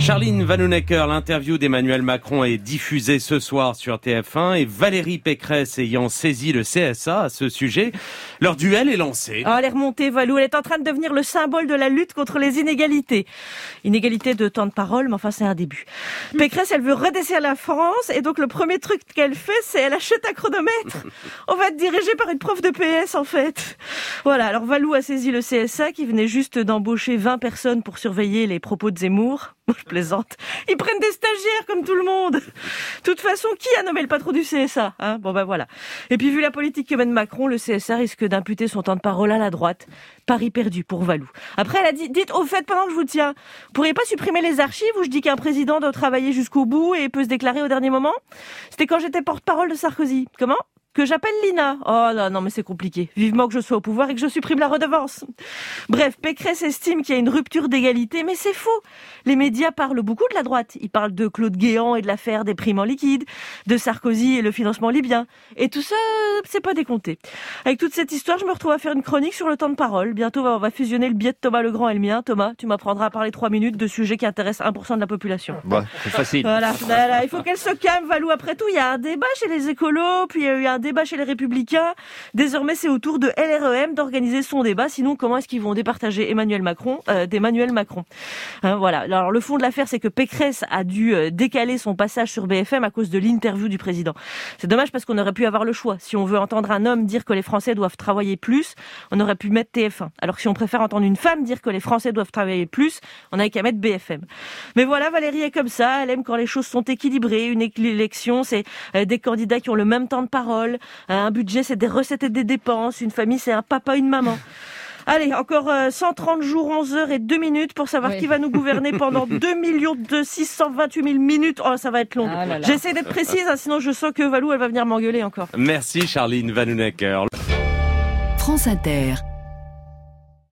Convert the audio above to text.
Charline Vanhoenacker, l'interview d'Emmanuel Macron est diffusée ce soir sur TF1 et Valérie Pécresse ayant saisi le CSA à ce sujet, leur duel est lancé. Oh, elle est remontée, Valou, elle est en train de devenir le symbole de la lutte contre les inégalités. Inégalité de temps de parole, mais enfin c'est un début. Pécresse, elle veut redessiner la France et donc le premier truc qu'elle fait, c'est elle achète un chronomètre. On va être dirigé par une prof de PS en fait. Voilà, alors Valou a saisi le CSA qui venait juste d'embaucher 20 personnes pour surveiller les propos de Zemmour. Je plaisante. Ils prennent des stagiaires comme tout le monde. De toute façon, qui a nommé le patron du CSA, hein? Bon ben voilà. Et puis vu la politique que mène Macron, le CSA risque d'imputer son temps de parole à la droite. Pari perdu pour Valou. Après, elle a dit, dites au fait pendant que je vous tiens, vous pourriez pas supprimer les archives où je dis qu'un président doit travailler jusqu'au bout et peut se déclarer au dernier moment? C'était quand j'étais porte-parole de Sarkozy. Comment? Que j'appelle Lina. Oh là, non mais c'est compliqué. Vivement que je sois au pouvoir et que je supprime la redevance. Bref, Pécresse estime qu'il y a une rupture d'égalité, mais c'est faux. Les médias parlent beaucoup de la droite. Ils parlent de Claude Guéant et de l'affaire des primes en liquide, de Sarkozy et le financement libyen. Et tout ça, c'est pas décompté. Avec toute cette histoire, je me retrouve à faire une chronique sur le temps de parole. Bientôt, on va fusionner le biais de Thomas Legrand et le mien. Thomas, tu m'apprendras à parler 3 minutes de sujets qui intéressent 1% de la population. Bah, c'est facile. Voilà, il faut qu'elle se calme, Valou. Après tout, il y a un débat chez les écolos, puis il y a eu un débat chez les Républicains. Désormais, c'est au tour de LREM d'organiser son débat. Sinon, comment est-ce qu'ils vont départager Emmanuel Macron d'Emmanuel Macron, hein, voilà. Alors, le fond de l'affaire, c'est que Pécresse a dû décaler son passage sur BFM à cause de l'interview du président. C'est dommage parce qu'on aurait pu avoir le choix. Si on veut entendre un homme dire que les Français doivent travailler plus, on aurait pu mettre TF1. Alors que si on préfère entendre une femme dire que les Français doivent travailler plus, on n'avait qu'à mettre BFM. Mais voilà, Valérie est comme ça. Elle aime quand les choses sont équilibrées. Une élection, c'est des candidats qui ont le même temps de parole. Un budget, c'est des recettes et des dépenses. Une famille, c'est un papa, une maman. Allez, encore 130 jours, 11 heures et 2 minutes pour savoir qui va nous gouverner pendant 2 628 000 minutes. Oh, ça va être long. J'essaie d'être précise, hein, sinon je sens que Valou, elle va venir m'engueuler encore. Merci Charline Vanhoenacker. France Inter.